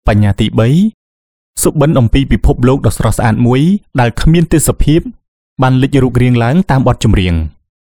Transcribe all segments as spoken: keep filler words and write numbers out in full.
បញ្ញាទីបីសុបិនអំពីពិភពលោកដ៏ស្រស់ស្អាតមួយដែលគ្មានទេសភាពបានលេចរូបរាងឡើងតាមបទចម្រៀង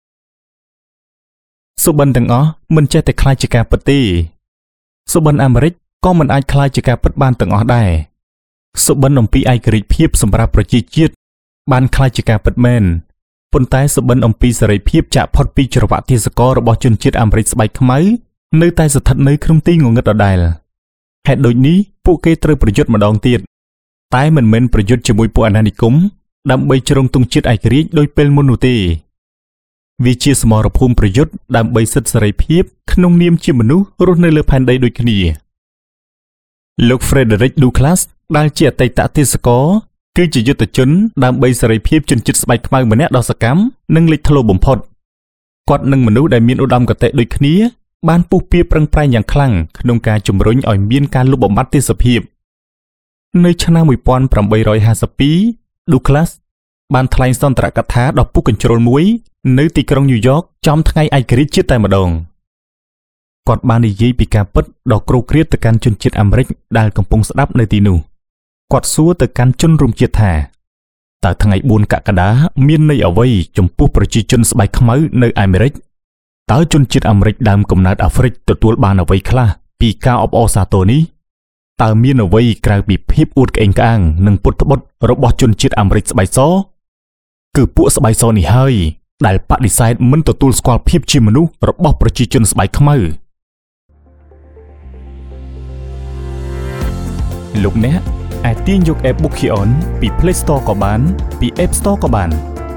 សុបិនទាំងអស់មិនចេះតែខ្លាចជាការពិតទេសុបិនអាមេរិកក៏មិនអាចខ្លាចជាការពិតបានទាំងអស់ដែរសុបិនអំពីឯករាជ្យភាពសម្រាប់ប្រជាជាតិបានខ្លាចជាការពិតមែនប៉ុន្តែសុបិនអំពីសេរីភាពចាក់ផុតពីច្រវាក់ទាសកររបស់ជនជាតិអាមេរិកស្បែកខ្មៅនៅតែស្ថិតនៅក្នុងទីងងឹតដដែលហេតុដូចនេះពួកគេត្រូវប្រយុទ្ធម្ដងទៀតតែមិនមែនប្រយុទ្ធជាមួយពួកអាណានិគមដើម្បីជ្រងទង់ជាតិឯករាជ្យដោយពេលមុននោះទេវាជាសមរភូមិប្រយុទ្ធដើម្បីសិទ្ធិសេរីភាពក្នុងនាមជាមនុស្សរស់នៅលើផែនដីដូចគ្នាលោក Frederick Douglass ដែលជាអតីតទេសករគឺជាយុទ្ធជនដើម្បីសេរីភាពជនជាតិស្បែកខ្មៅម្នាក់ដ៏សកម្មនិងលេចធ្លោបំផុតគាត់និងមនុស្សដែលមានឧត្តមគតិដូចគ្នាបានពុះពៀប្រឹងប្រែងយ៉ាងខ្លាំងក្នុងការជំរុញឲ្យមានការលុបបំបាត់ទេសភាពនៅឆ្នាំmột nghìn tám trăm hai mươi hai Douglass បានថ្លែងសន្ទរកថាដ៏ពុះកញ្ជ្រោលមួយនៅទីក្រុងញូវយ៉កចំថ្ងៃឯករាជ្យជាតិតែម្ដងគាត់បាននិយាយពីការពិតដ៏គ្រោកគ្រាតទៅកាន់ជនជាតិអាមេរិកដែលកំពុងស្ដាប់នៅទីនោះគាត់សួរទៅកាន់ជនរួមជាតិថាតើថ្ងៃបួនកក្កដាមានន័យអ្វីចំពោះប្រជាជនស្បែកខ្មៅនៅអាមេរិកតើជនជាតិអាមេរិកដើមកំណើតអាហ្វ្រិកទទួលបានអ្វីខ្លះពីការអបអរសាទរនេះតើមានអ្វីក្រៅពីភាពអួតក្អេងក្អាងនិងពុតត្បុតរបស់ជនជាតិអាមេរិកស្បែកសគឺពួកស្បែកសនេះហើយដែលបដិសេធមិនទទួលស្គាល់ភាពជាមនុស្សរបស់ប្រជាជនស្បែកខ្មៅលោកអ្នកអាចទាញយក App Bookion ពី Play Store ក៏បានពី App Store ក៏បាន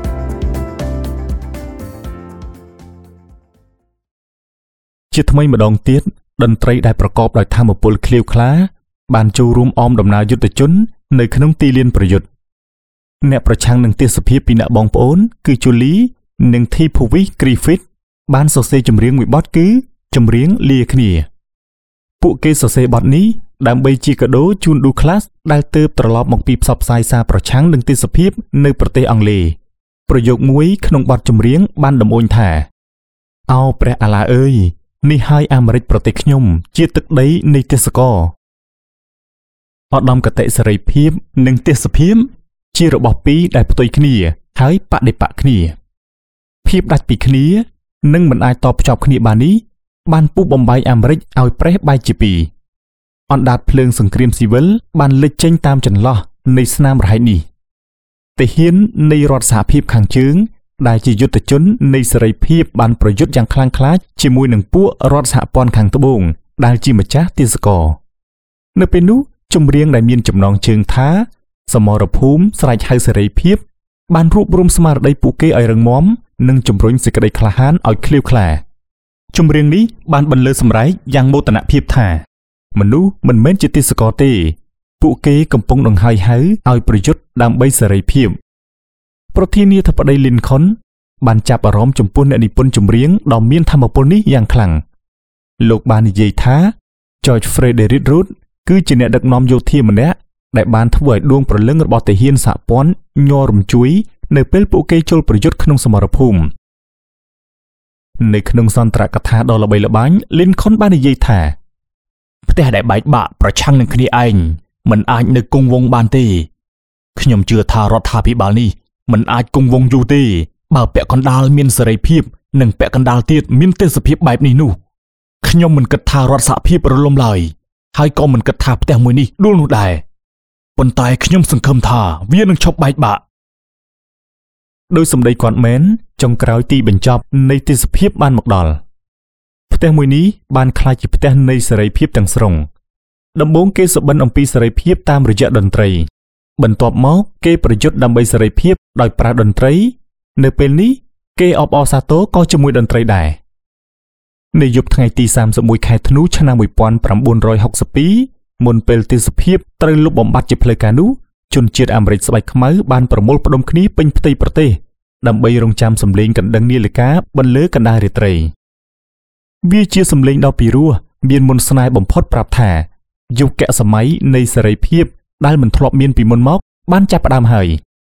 ជាថ្មីម្ដងទៀតតន្ត្រីដែលប្រកបដោយថាមពលឃ្លាវខ្លាបានចូលរួមអមដំណើរយុទ្ធជននៅក្នុងទីលានប្រយុទ្ធអ្នកប្រឆាំងនឹងទេសភាពពីអ្នកបងប្អូនគឺ Julie និង Thipovic Griffith បានសរសេរចម្រៀងមួយបទគឺចម្រៀងលាគ្នាពួកគេសរសេរបទនេះដើម្បីជាកាដូជូន Douglass ដែលទើបត្រឡប់មកពីផ្សព្វផ្សាយសារប្រឆាំងនឹងទេសភាពនៅប្រទេសអង់គ្លេសប្រយោគមួយក្នុងបទចម្រៀងបានដំអួញថាអោព្រះអាឡាអើយនេះហើយអាមេរិកប្រទេសខ្ញុំជាទឹកដីនៃទេសកលឧត្តមគតិសេរីភាពនិងទេសភាពជារបស់ពីរដែលផ្ទុយគ្នាហើយបដិបកគ្នាភាពដាច់ពីគ្នានិងមិនអាចតភ្ជាប់គ្នាបាននេះបានពុះបំបែកអាមេរិកឲ្យប្រេះបែកជាពីរអណ្ដាតភ្លើងសង្គ្រាមស៊ីវិលបានលេចចេញតាមចន្លោះនៃស្នាមរហែកនេះទាហាននៃរដ្ឋសហភាពខាងជើងដែលជាយុទ្ធជននៃសេរីភាពបានប្រយុទ្ធយ៉ាងខ្លាំងក្លាជាមួយនឹងពួករដ្ឋសហព័ន្ធខាងត្បូងដែលជាម្ចាស់ទេសកលនៅពេលនោះចម្រៀងដែលមានចំណងជើងថាសមរភូមិស្រែកហៅសេរីភាពបានរួបរวมស្មារតីពួកគេឲ្យរឹងមាំនិងជំរុញសេចក្តីក្លាហានឲ្យឃ្លាវខ្លាចម្រៀងនេះបានបន្លឺសម្រែកយ៉ាងមោទនភាពថាមនុស្សមិនមែនជាទេសកលទេពួកគេកំពុងដង្ហើយហៅឲ្យប្រយុទ្ធដើម្បីសេរីភាពប្រធានាធិបតី Lincoln បានចាប់អារម្មណ៍ចំពោះអ្នកនិពន្ធចម្រៀងដ៏មានថាមពលនេះយ៉ាងខ្លាំងលោកបាននិយាយថា George Frederick Root គឺជាអ្នកដឹកនាំយោធាម្នាក់ដែលបានធ្វើឲ្យដួងព្រលឹងរបស់ទាហានសហព័ន្ធញ័ររំជួយនៅពេលពួកគេចូលប្រយុទ្ធក្នុងសមរភូមិនៅក្នុងសន្ទរកថាដ៏ល្បីល្បាញ Lincoln បាននិយាយថាផ្ទះដែលបែកបាក់ប្រឆាំងនឹងគ្នាឯងមិនអាចនៅគង់វង្សបានទេខ្ញុំជឿថារដ្ឋាភិបាលនេះមិនអាចគង់វង្សយូរទេបើពាក់កណ្ដាលមានសេរីភាពនិងពាក់កណ្ដាលទៀតមានទេសភាពបែបនេះនោះខ្ញុំមិនគិតថារដ្ឋសហភាពរលំឡើយហើយក៏មិនគិតថាផ្ទះមួយនេះដួលនោះដែរប៉ុន្តែខ្ញុំសង្ឃឹមថាវានឹងឈប់បែកបាក់ដោយសម្ដីគាត់មែនចុងក្រោយទីបញ្ចប់នៃទេសភាពបានមកដល់ផ្ទះមួយនេះបានក្លាយជាផ្ទះនៃសេរីភាពទាំងស្រុងដំបូងគេសុបិនអំពីសេរីភាពតាមរយៈតន្ត្រីបន្ទាប់មកគេប្រយុទ្ធដើម្បីសេរីភាពដោយប្រើតន្ត្រីនៅពេលនេះគេអបអរសាទរក៏ជាមួយតន្ត្រីដែរនៅយប់ថ្ងៃទីសាមសិបមួយខែធ្នូឆ្នាំmột nghìn chín trăm sáu mươi haiមុនពេលទេសភាពត្រូវលុបបំបាត់ជាផ្លូវការនោះជនជាតិអាមេរិកស្បែកខ្មៅបានប្រមូលផ្ដុំគ្នាពេញផ្ទៃប្រទេសដើម្បីរង់ចាំសម្លេងកណ្ដឹងនាឡិកាបន្លឺកណ្ដាលរាត្រីវាជាសម្លេងដ៏ពីរោះមានមន្តស្នេហ៍បំផុតប្រាប់ថាយុគសម័យនៃសេរីភាពដែលមិនធ្លាប់មានពីមុនមកបានចាប់ផ្ដើមហើយ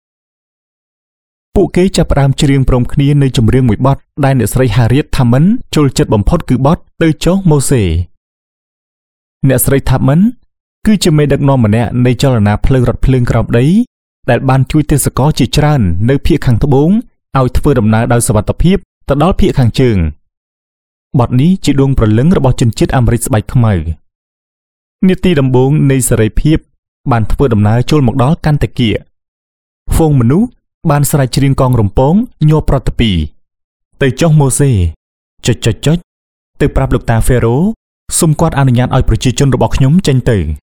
ពួកគេចាប់ផ្ដើមច្រៀងព្រមគ្នានៅចម្រៀងមួយបទដែលអ្នកស្រី Harriet Tubman ចូលចិត្តបំផុតគឺបទទៅចុះម៉ូសេអ្នកស្រី Tubman គឺជាមេដឹកនាំម្នាក់នៃចលនាភ្លើងរថភ្លើងក្រោមដីដែលបានជួយទេសចរជាច្រើននៅភាគខាងត្បូងឲ្យធ្វើដំណើរដោយសុវត្ថិភាពទៅដល់ភាគខាងជើងបទនេះជាដួងព្រលឹងរបស់ជនជាតិអាមេរិកស្បែកខ្មៅនាទីដំបូងនៃសេរីភាពបានធ្វើដំណើរចូលមកដល់កាន់តែគៀហ្វូងមនុស្សបានស្រែកច្រៀងកងរំពងញ័រប្រតិពីទៅចុះម៉ូសេចុចចុចចុចទៅប្រាប់លោកតាហ្វេរ៉ូសូមគាត់អនុញ្ញាតឲ្យប្រជាជនរបស់ខ្ញុំចេញទៅ